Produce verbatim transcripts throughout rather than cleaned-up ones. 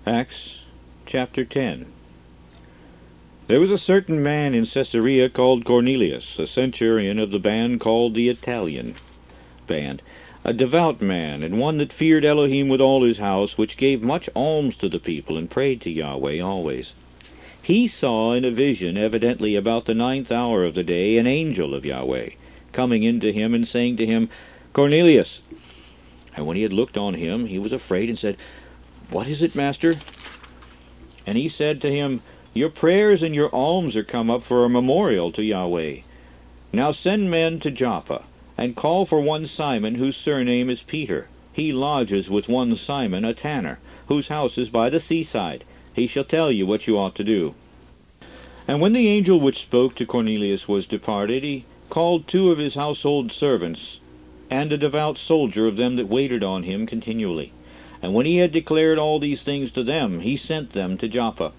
Acts chapter ten. There was a certain man in Caesarea called Cornelius, a centurion of the band called the Italian band, a devout man, and one that feared Elohim with all his house, which gave much alms to the people, and prayed to Yahweh always. He saw in a vision, evidently about the ninth hour of the day, an angel of Yahweh, coming in to him, and saying to him, Cornelius. And when he had looked on him, he was afraid, and said, What is it, master? And he said to him, Your prayers and your alms are come up for a memorial to Yahweh. Now send men to Joppa, and call for one Simon, whose surname is Peter. He lodges with one Simon, a tanner, whose house is by the seaside. He shall tell you what you ought to do. And when the angel which spoke to Cornelius was departed, he called two of his household servants, and a devout soldier of them that waited on him continually. And when he had declared all these things to them, he sent them to Joppa.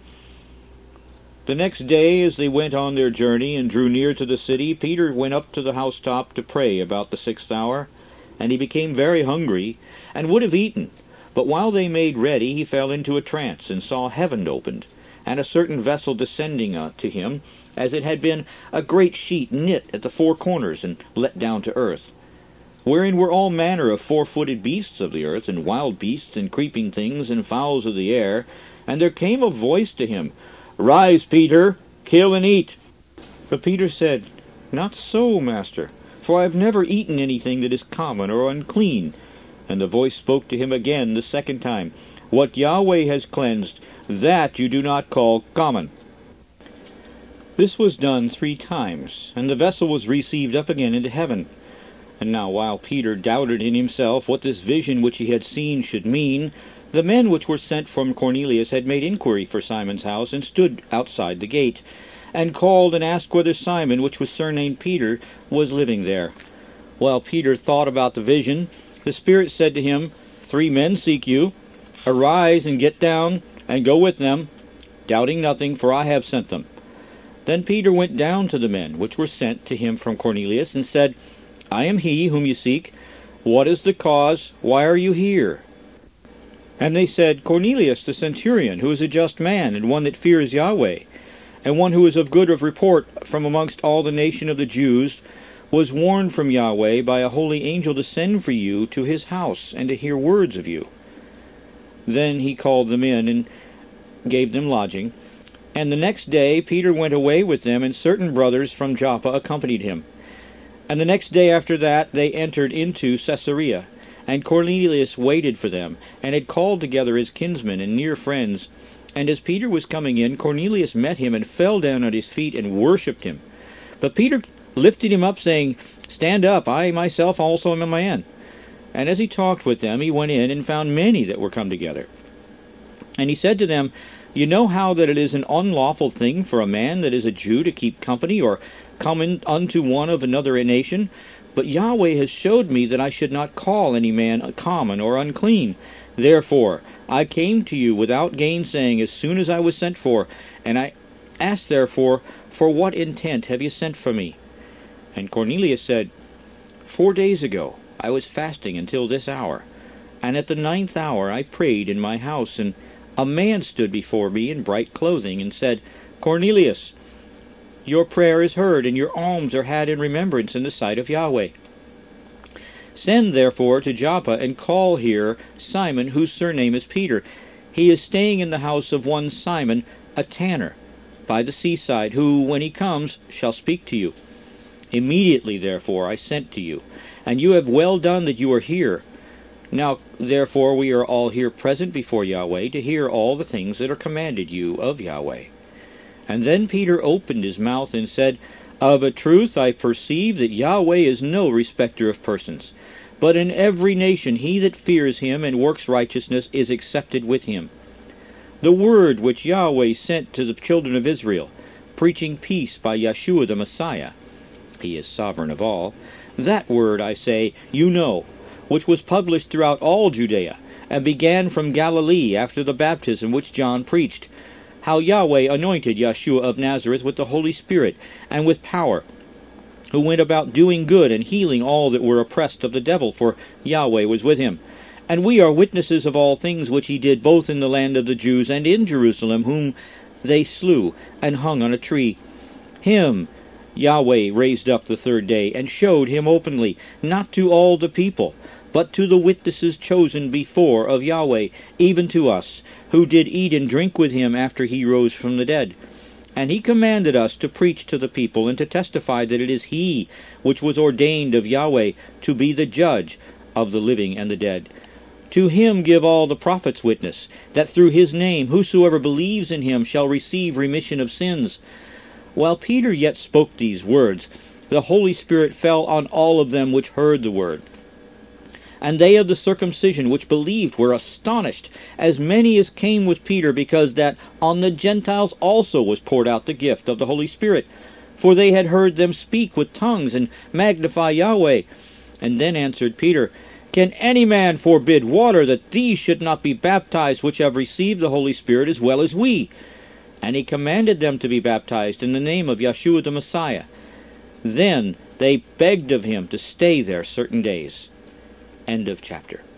The next day, as they went on their journey, and drew near to the city, Peter went up to the housetop to pray about the sixth hour. And he became very hungry, and would have eaten. But while they made ready, he fell into a trance, and saw heaven opened, and a certain vessel descending uh, to him, as it had been a great sheet knit at the four corners, and let down to earth, wherein were all manner of four-footed beasts of the earth, and wild beasts, and creeping things, and fowls of the air. And there came a voice to him, Rise, Peter, kill and eat. But Peter said, Not so, master, for I have never eaten anything that is common or unclean. And the voice spoke to him again the second time, What Yahweh has cleansed, that you do not call common. This was done three times, and the vessel was received up again into heaven. And now while Peter doubted in himself what this vision which he had seen should mean, the men which were sent from Cornelius had made inquiry for Simon's house, and stood outside the gate, and called and asked whether Simon, which was surnamed Peter, was living there. While Peter thought about the vision, the Spirit said to him, Three men seek you. Arise and get down, and go with them, doubting nothing, for I have sent them. Then Peter went down to the men which were sent to him from Cornelius, and said, I am he whom you seek. What is the cause? Why are you here? And they said, Cornelius the centurion, who is a just man, and one that fears Yahweh, and one who is of good of report from amongst all the nation of the Jews, was warned from Yahweh by a holy angel to send for you to his house, and to hear words of you. Then he called them in, and gave them lodging. And the next day Peter went away with them, and certain brothers from Joppa accompanied him. And the next day after that they entered into Caesarea. And Cornelius waited for them, and had called together his kinsmen and near friends. And as Peter was coming in, Cornelius met him, and fell down at his feet, and worshipped him. But Peter lifted him up, saying, Stand up, I myself also am a man. And as he talked with them, he went in, and found many that were come together. And he said to them, You know how that it is an unlawful thing for a man that is a Jew to keep company, or come in unto one of another nation? But Yahweh has showed me that I should not call any man common or unclean. Therefore I came to you without gainsaying as soon as I was sent for. And I asked therefore, For what intent have you sent for me? And Cornelius said, Four days ago I was fasting until this hour. And at the ninth hour I prayed in my house, and a man stood before me in bright clothing, and said, Cornelius, your prayer is heard, and your alms are had in remembrance in the sight of Yahweh. Send therefore to Joppa, and call here Simon, whose surname is Peter. He is staying in the house of one Simon, a tanner, by the seaside, who, when he comes, shall speak to you. Immediately therefore I sent to you, and you have well done that you are here. Now therefore we are all here present before Yahweh, to hear all the things that are commanded you of Yahweh. And then Peter opened his mouth and said, Of a truth I perceive that Yahweh is no respecter of persons, but in every nation he that fears him and works righteousness is accepted with him. The word which Yahweh sent to the children of Israel, preaching peace by Yeshua the Messiah, he is sovereign of all, that word, I say, you know, which was published throughout all Judea, and began from Galilee after the baptism which John preached, how Yahweh anointed Yeshua of Nazareth with the Holy Spirit and with power, who went about doing good and healing all that were oppressed of the devil, for Yahweh was with him. And we are witnesses of all things which he did both in the land of the Jews and in Jerusalem, whom they slew and hung on a tree. Him Yahweh raised up the third day, and showed him openly, not to all the people, but to the witnesses chosen before of Yahweh, even to us, who did eat and drink with him after he rose from the dead. And he commanded us to preach to the people, and to testify that it is he which was ordained of Yahweh to be the judge of the living and the dead. To him give all the prophets witness, that through his name whosoever believes in him shall receive remission of sins. While Peter yet spoke these words, the Holy Spirit fell on all of them which heard the word. And they of the circumcision which believed were astonished, as many as came with Peter, because that on the Gentiles also was poured out the gift of the Holy Spirit. For they had heard them speak with tongues, and magnify Yahweh. And then answered Peter, Can any man forbid water, that these should not be baptized, which have received the Holy Spirit as well as we? And he commanded them to be baptized in the name of Yeshua the Messiah. Then they begged of him to stay there certain days. End of chapter.